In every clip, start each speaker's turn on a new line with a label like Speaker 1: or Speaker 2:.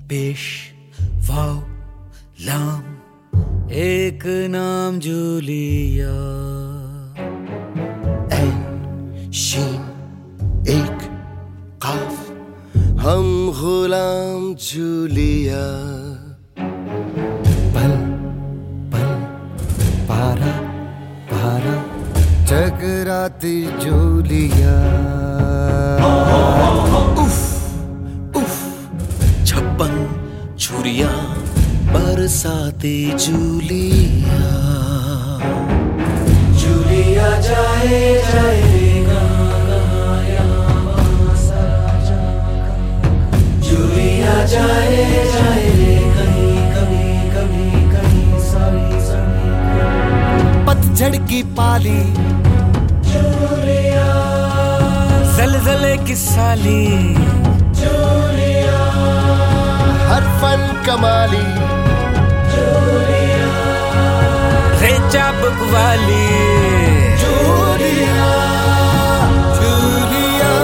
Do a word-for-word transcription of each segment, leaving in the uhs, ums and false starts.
Speaker 1: पेश वाव लाम एक नाम जूलिया,
Speaker 2: ऐन शीन एक काफ हम गुलाम जूलिया,
Speaker 1: पल पल पारा पारा
Speaker 2: टकराती जूलिया,
Speaker 1: उफ उफ छप्पन छुरिया बरसाती जूलिया, जूलिया जाए जाए रे गाया सारा जागा, जूलिया जाए जाए रे कहीं कभी कभी कहीं सारी जमी,
Speaker 2: पतझड़ की पाली
Speaker 1: जूलिया ज़लज़ले की साली, जूलिया
Speaker 2: हर फन कमाली,
Speaker 1: जूलिया रे चाबुक वाली,
Speaker 2: जूलिया जूलिया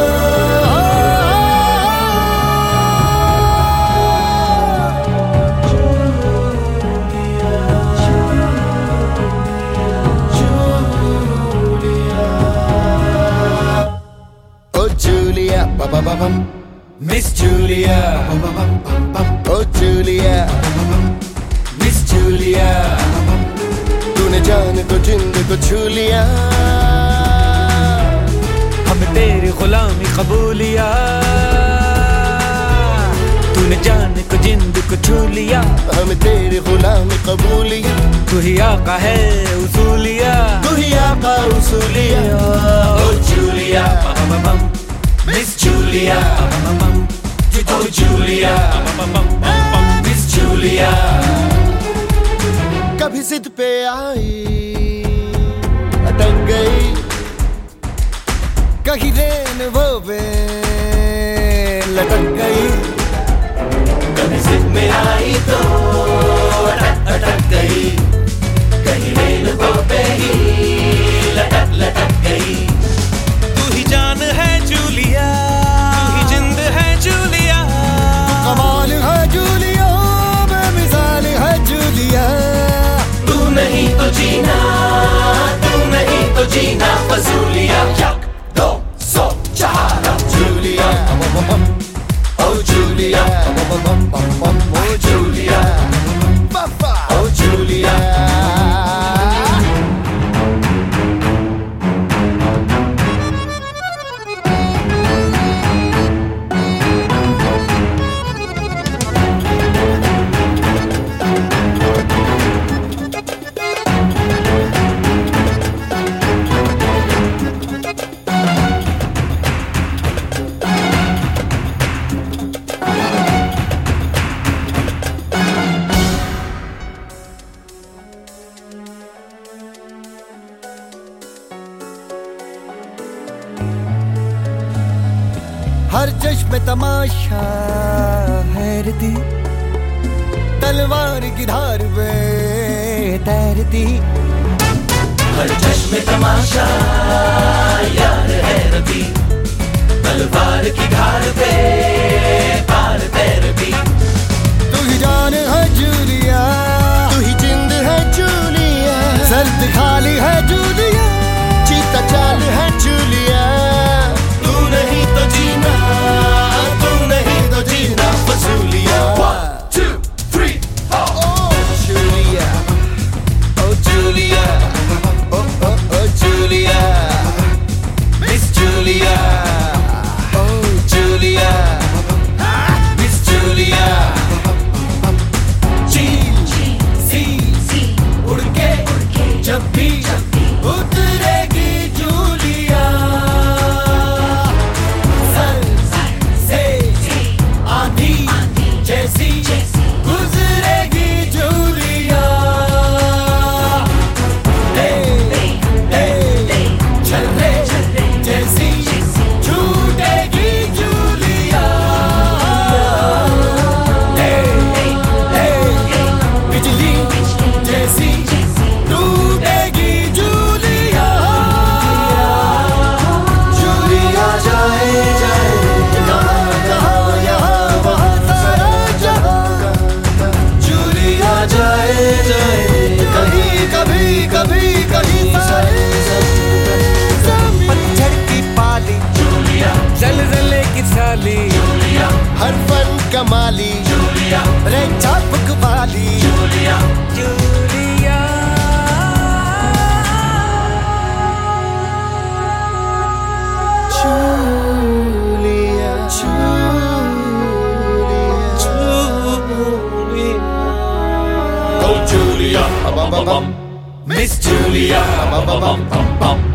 Speaker 2: ओ जूलिया बा बा बा बम,
Speaker 1: मिस जूलिया,
Speaker 2: ओ जूलिया
Speaker 1: मिस जूलिया,
Speaker 2: तूने जान को जिंद को छू लिया,
Speaker 1: हम तेरी गुलामी कबूलिया, तूने जान को जिंद को छू लिया,
Speaker 2: हम तेरी गुलामी कबूलिया,
Speaker 1: तू ही आका है उसूलिया,
Speaker 2: तू ही आका उसूलिया,
Speaker 1: ओ जूलिया मिस जूलिया, ओ जूलिया मिस जूलिया,
Speaker 2: कभी जिद पे आई अटक गई, कहीं रेन वो वे लटक गई,
Speaker 1: कभी जिद में आई तो अटक अटक गई, कहीं रेल वो पे ही लटक लटक गई, तू ही जान है जूलिया, तू ही जिंद है जूलिया,
Speaker 2: कमाल है जूलिया, बेमिसाल है जूलिया,
Speaker 1: तू नहीं तो जीना, तू नहीं तो जीना फजूलिया, एक दो सौ चार जूलिया,
Speaker 2: ओ जूलिया ओ जूलिया
Speaker 1: ओ जूलिया,
Speaker 2: हर जश्न तमाशा हैरती, तलवार की धार पे तैरती,
Speaker 1: हर चश्मे तमाशा यार है रबी, तलवार की धार पे पार तैरती,
Speaker 2: तू ही जान है जूलिया, तू ही जिंद है जूलिया, सर्द खाली है जूलिया, चीता चाल है जूलिया,
Speaker 1: तू नहीं तो जीना, तू नहीं तो जीना फजूलिया, one two three four,
Speaker 2: ओ जूलिया
Speaker 1: ओ जूलिया
Speaker 2: ओ ओ ओ जूलिया
Speaker 1: मिस जूलिया,
Speaker 2: ओ
Speaker 1: जूलिया मिस जूलिया, चील सी सी उड़ के जब भी उतरेगी जूलिया,
Speaker 2: कमाली
Speaker 1: जूलिया,
Speaker 2: रे चापक वाली
Speaker 1: Julia, Julia.
Speaker 2: Julia,
Speaker 1: Julia, Oh Julia, bum bum bum, Miss Julia, bum bum bum bum bum.